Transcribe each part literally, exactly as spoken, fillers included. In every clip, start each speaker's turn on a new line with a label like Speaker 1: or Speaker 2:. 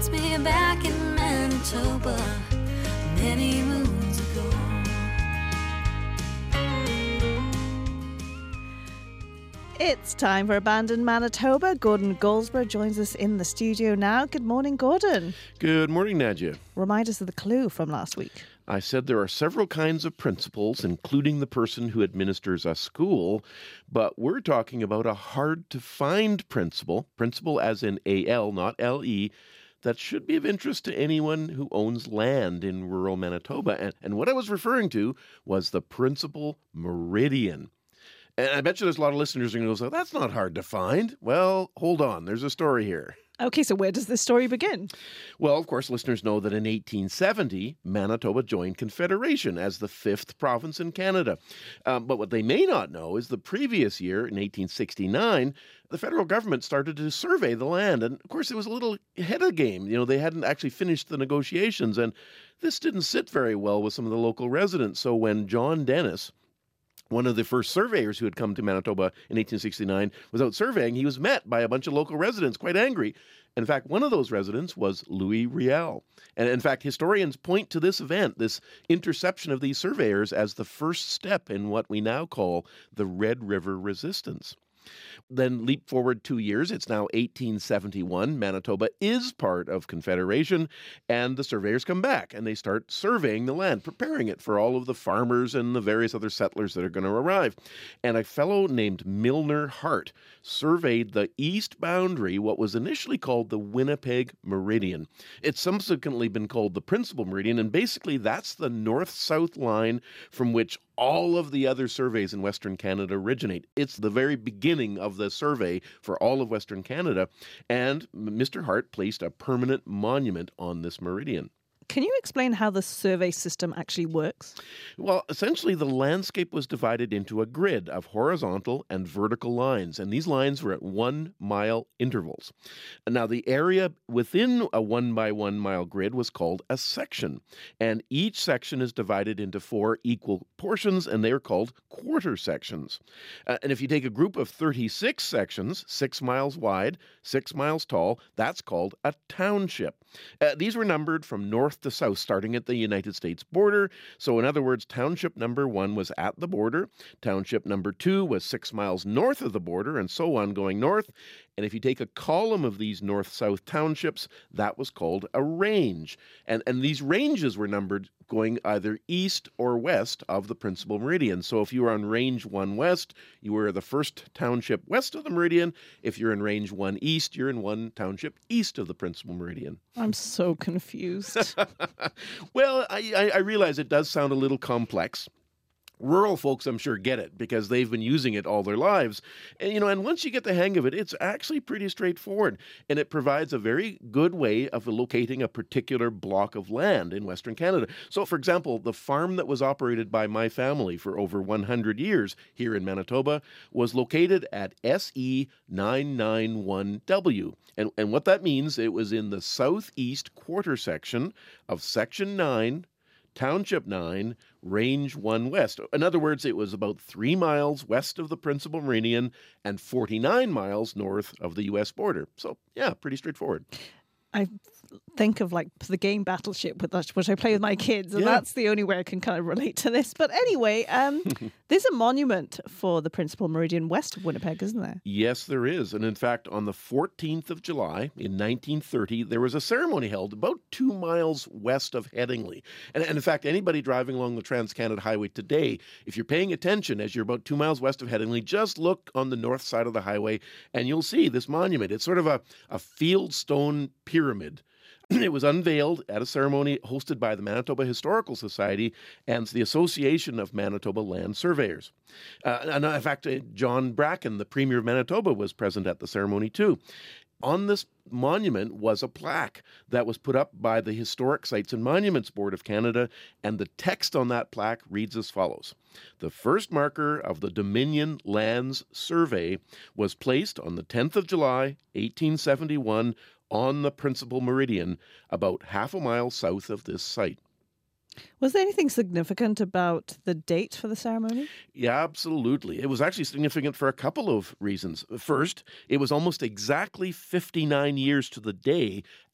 Speaker 1: puts me back in Manitoba many moons ago.
Speaker 2: It's time for Abandoned Manitoba. Gordon Goldsborough joins us in the studio now. Good morning, Gordon.
Speaker 3: Good morning, Nadia.
Speaker 2: Remind us of the clue from last week.
Speaker 3: I said there are several kinds of principals, including the person who administers a school, but we're talking about a hard-to-find principal, principal as in A L, not L E, that should be of interest to anyone who owns land in rural Manitoba. And, and what I was referring to was the principal meridian. And I bet you there's a lot of listeners who are going to go, that's not hard to find. Well, hold on. There's a story here.
Speaker 2: Okay, so where does this story begin?
Speaker 3: Well, of course, listeners know that in eighteen seventy, Manitoba joined Confederation as the fifth province in Canada. Um, but what they may not know is the previous year, in eighteen sixty-nine, the federal government started to survey the land. And, of course, it was a little ahead of the game. You know, they hadn't actually finished the negotiations. And this didn't sit very well with some of the local residents. So when John Dennis, one of the first surveyors who had come to Manitoba in eighteen sixty-nine, was out surveying, he was met by a bunch of local residents, quite angry. In fact, one of those residents was Louis Riel. And in fact, historians point to this event, this interception of these surveyors, as the first step in what we now call the Red River Resistance. Then leap forward two years, it's now eighteen seventy-one. Manitoba is part of Confederation, and the surveyors come back, and they start surveying the land, preparing it for all of the farmers and the various other settlers that are going to arrive. And a fellow named Milner Hart surveyed the east boundary, what was initially called the Winnipeg Meridian. It's subsequently been called the Principal Meridian, and basically that's the north-south line from which all of the other surveys in Western Canada originate. It's the very beginning of the survey for all of Western Canada, and Mister Hart placed a permanent monument on this meridian.
Speaker 2: Can you explain how the survey system actually works?
Speaker 3: Well, essentially, the landscape was divided into a grid of horizontal and vertical lines, and these lines were at one-mile intervals. Now, the area within a one-by-one-mile grid was called a section, and each section is divided into four equal portions, and they are called quarter sections. Uh, and if you take a group of thirty-six sections, six miles wide, six miles tall, that's called a township. Uh, these were numbered from north to south, starting at the United States border. So in other words, township number one was at the border, township number two was six miles north of the border, and so on going north. And if you take a column of these north-south townships, that was called a range. And, and these ranges were numbered going either east or west of the principal meridian. So if you were on range one west, you were the first township west of the meridian. If you're in range one east, you're in one township east of the principal meridian.
Speaker 2: I'm so confused.
Speaker 3: Well, I, I, I realize it does sound a little complex. Rural folks, I'm sure, get it because they've been using it all their lives. And, you know, and once you get the hang of it, it's actually pretty straightforward. And it provides a very good way of locating a particular block of land in Western Canada. So, for example, the farm that was operated by my family for over one hundred years here in Manitoba was located at S E nine ninety-one W. And, and what that means, it was in the southeast quarter section of Section nine, Township nine, Range one West. In other words, it was about three miles west of the principal meridian and forty-nine miles north of the U S border. So, yeah, pretty straightforward.
Speaker 2: I think of like the game Battleship, with that, which I play with my kids, and
Speaker 3: Yeah.
Speaker 2: that's the only way I can kind of relate to this. But anyway, um, there's a monument for the Principal Meridian west of Winnipeg, isn't there?
Speaker 3: Yes, there is. And in fact, on the fourteenth of July in nineteen thirty, there was a ceremony held about two miles west of Headingley. And, and in fact, anybody driving along the Trans-Canada Highway today, if you're paying attention as you're about two miles west of Headingley, just look on the north side of the highway and you'll see this monument. It's sort of a, a fieldstone pyramid. It was unveiled at a ceremony hosted by the Manitoba Historical Society and the Association of Manitoba Land Surveyors. Uh, and in fact, uh, John Bracken, the Premier of Manitoba, was present at the ceremony too. On this monument was a plaque that was put up by the Historic Sites and Monuments Board of Canada, and the text on that plaque reads as follows. The first marker of the Dominion Lands Survey was placed on the tenth of July, eighteen seventy-one, on the principal meridian, about half a mile south of this site.
Speaker 2: Was there anything significant about the date for the ceremony?
Speaker 3: Yeah, absolutely. It was actually significant for a couple of reasons. First, it was almost exactly fifty-nine years to the day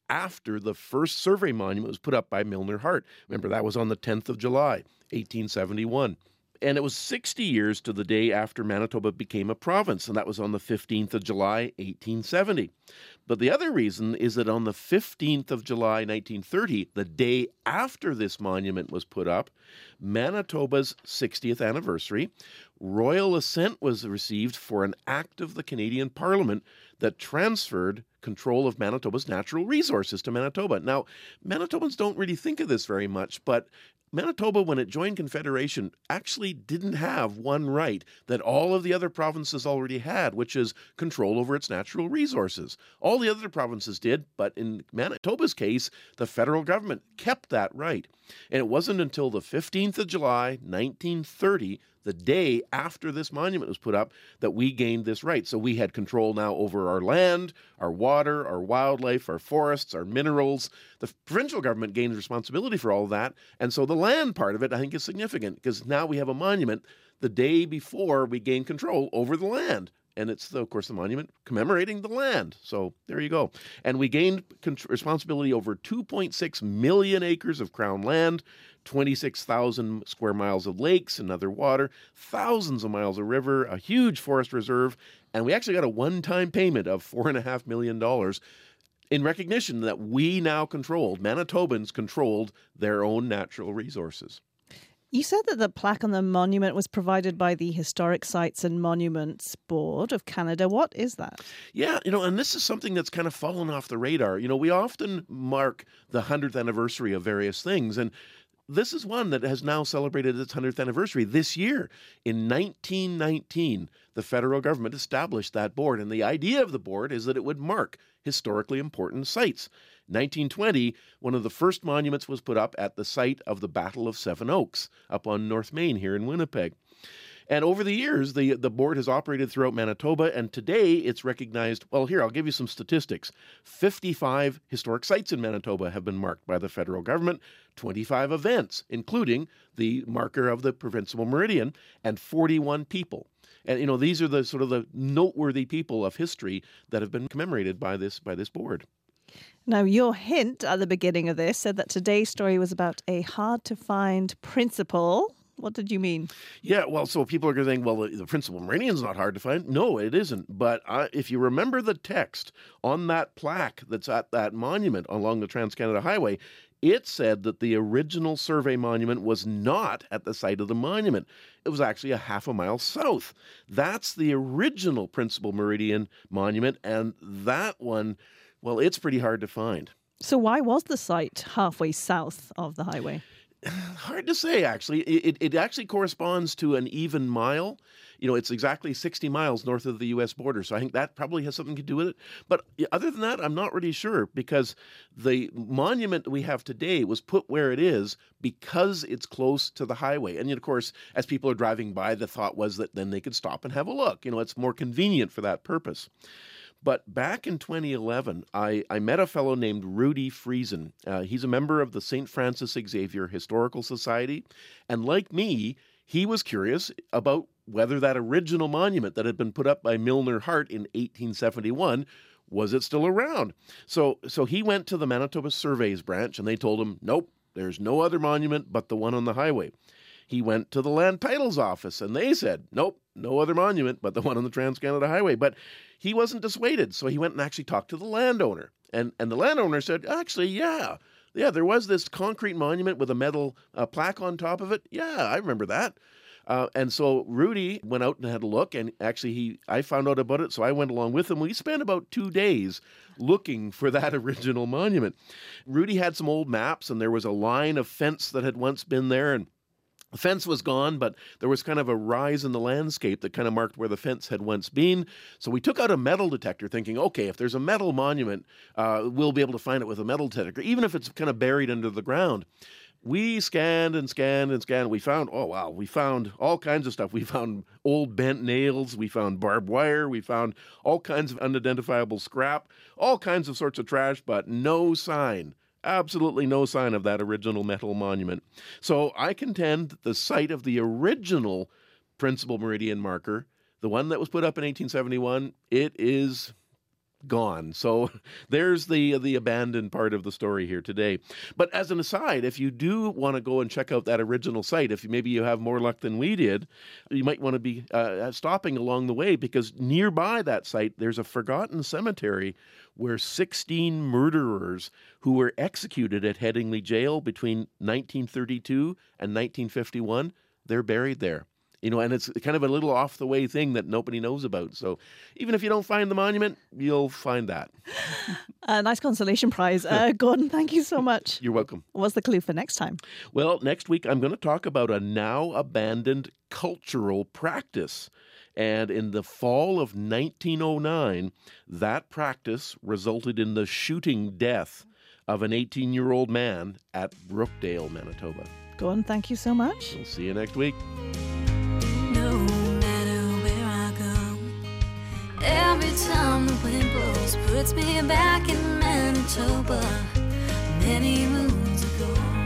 Speaker 3: after the first survey monument was put up by Milner Hart. Remember, that was on the tenth of July, eighteen seventy-one. And it was sixty years to the day after Manitoba became a province, and that was on the fifteenth of July, eighteen seventy. But the other reason is that on the fifteenth of July, nineteen thirty, the day after this monument was put up, Manitoba's sixtieth anniversary, royal assent was received for an act of the Canadian Parliament that transferred control of Manitoba's natural resources to Manitoba. Now, Manitobans don't really think of this very much, but Manitoba, when it joined Confederation, actually didn't have one right that all of the other provinces already had, which is control over its natural resources. All the other provinces did, but in Manitoba's case, the federal government kept that right. And it wasn't until the fifteenth of July, nineteen thirty, the day after this monument was put up, that we gained this right. So we had control now over our land, our water, our wildlife, our forests, our minerals. The provincial government gained responsibility for all of that. And so the land part of it, I think, is significant because now we have a monument the day before we gained control over the land. And it's, of course, the monument commemorating the land. So there you go. And we gained responsibility over two point six million acres of Crown land, twenty-six thousand square miles of lakes and other water, thousands of miles of river, a huge forest reserve, and we actually got a one-time payment of four point five million dollars in recognition that we now controlled, Manitobans controlled their own natural resources.
Speaker 2: You said that the plaque on the monument was provided by the Historic Sites and Monuments Board of Canada. What is that?
Speaker 3: Yeah, you know, and this is something that's kind of fallen off the radar. You know, we often mark the hundredth anniversary of various things, and this is one that has now celebrated its hundredth anniversary this year. In nineteen nineteen, the federal government established that board, and the idea of the board is that it would mark historically important sites. nineteen twenty, one of the first monuments was put up at the site of the Battle of Seven Oaks up on North Main here in Winnipeg. And over the years, the, the board has operated throughout Manitoba, and today it's recognized, well, here, I'll give you some statistics. fifty-five historic sites in Manitoba have been marked by the federal government, twenty-five events, including the marker of the provincial meridian, and forty-one people. And, you know, these are the sort of the noteworthy people of history that have been commemorated by this by this board.
Speaker 2: Now, your hint at the beginning of this said that today's story was about a hard-to-find principle. What did you mean?
Speaker 3: Yeah, well, so people are going to think, well, the, the principal meridian is not hard to find. No, it isn't. But uh, if you remember the text on that plaque that's at that monument along the Trans-Canada Highway, it said that the original survey monument was not at the site of the monument. It was actually a half a mile south. That's the original principal meridian monument, and that one, well, it's pretty hard to find.
Speaker 2: So why was the site halfway south of the highway?
Speaker 3: Hard to say, actually. It, it actually corresponds to an even mile. You know, it's exactly sixty miles north of the U S border. So I think that probably has something to do with it. But other than that, I'm not really sure because the monument we have today was put where it is because it's close to the highway. And, of course, as people are driving by, the thought was that then they could stop and have a look. You know, it's more convenient for that purpose. But back in twenty eleven, I, I met a fellow named Rudy Friesen. Uh, he's a member of the Saint Francis Xavier Historical Society. And like me, he was curious about whether that original monument that had been put up by Milner Hart in eighteen seventy-one, was it still around? So, so he went to the Manitoba Surveys branch, and they told him, nope, there's no other monument but the one on the highway. He went to the Land Titles Office, and they said, nope, no other monument but the one on the Trans-Canada Highway. But he wasn't dissuaded, so he went and actually talked to the landowner. And, and the landowner said, actually, yeah, yeah, there was this concrete monument with a metal uh, plaque on top of it. Yeah, I remember that. Uh, and so Rudy went out and had a look, and actually he I found out about it, so I went along with him. We spent about two days looking for that original monument. Rudy had some old maps, and there was a line of fence that had once been there, and the fence was gone, but there was kind of a rise in the landscape that kind of marked where the fence had once been. So we took out a metal detector thinking, okay, if there's a metal monument, uh, we'll be able to find it with a metal detector, even if it's kind of buried under the ground. We scanned and scanned and scanned. We found, oh, wow, we found all kinds of stuff. We found old bent nails. We found barbed wire. We found all kinds of unidentifiable scrap, all kinds of sorts of trash, but no sign. Absolutely no sign of that original metal monument. So I contend that the site of the original principal meridian marker, the one that was put up in eighteen seventy-one, it is gone. So there's the the abandoned part of the story here today. But as an aside, if you do want to go and check out that original site, if maybe you have more luck than we did, you might want to be uh, stopping along the way, because nearby that site, there's a forgotten cemetery where sixteen murderers who were executed at Headingley Jail between nineteen thirty-two and nineteen fifty-one, they're buried there. You know, and it's kind of a little off-the-way thing that nobody knows about. So even if you don't find the monument, you'll find that.
Speaker 2: A nice consolation prize. Uh, Gordon, thank you so much.
Speaker 3: You're welcome.
Speaker 2: What's the clue for next time?
Speaker 3: Well, next week I'm going to talk about a now abandoned cultural practice. And in the fall of nineteen oh nine, that practice resulted in the shooting death of an eighteen-year-old man at Brookdale, Manitoba.
Speaker 2: Gordon, thank you so much.
Speaker 3: We'll see you next week.
Speaker 1: No matter where I go, every time the wind blows, puts me back in Manitoba many moons ago.